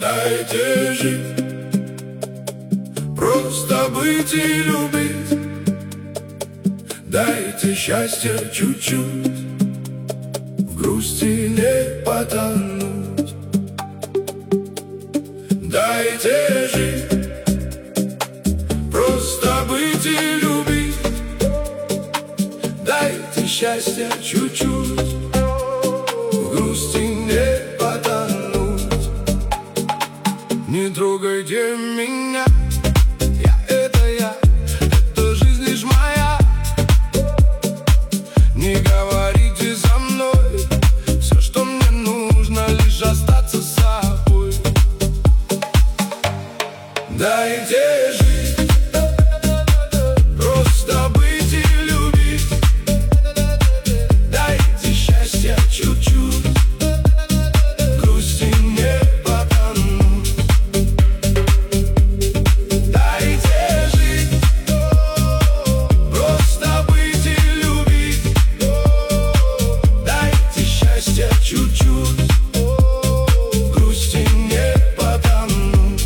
Дайте жить, просто быть и любить. Дайте счастья чуть-чуть, в грусти не потонуть. Дайте жить, просто быть и любить. Дайте счастья чуть-чуть, в грусти не потонуть. Не трогайте меня, это жизнь лишь моя. Не говорите за мной, все, что мне нужно, лишь остаться с собой. Дайте жить, просто быть и любить. Дайте счастья чуть-чуть, в грусти не потонуть. Дайте жить, просто быть и любить. Дайте счастья чуть-чуть, в грусти не потонуть.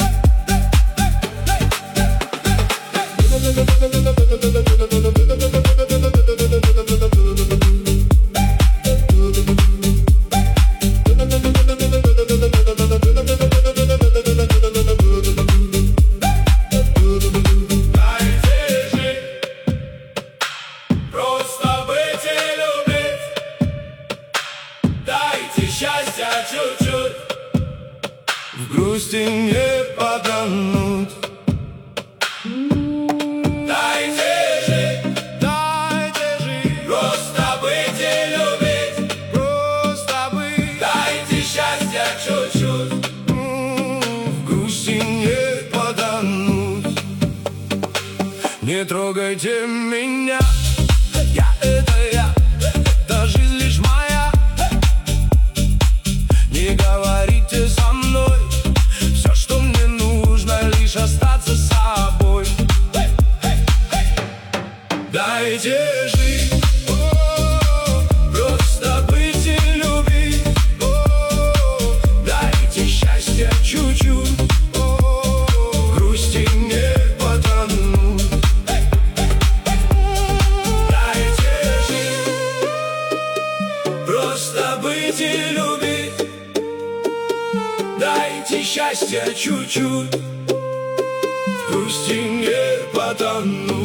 Счастья чуть-чуть, в грусти не потонуть. Дайте жить, просто быть и любить. Просто быть. Дайте счастья чуть-чуть, в грусти не потонуть. Не трогайте меня, это жизнь лишь моя. Не говорите со мной, все, что мне нужно, лишь остаться с собой. Дайте жить, просто быть и любить. Дайте счастья чуть-чуть, в грусти не потонуть. Дайте жить, просто быть и любить. Дайте счастья чуть-чуть, в грусти не потонуть.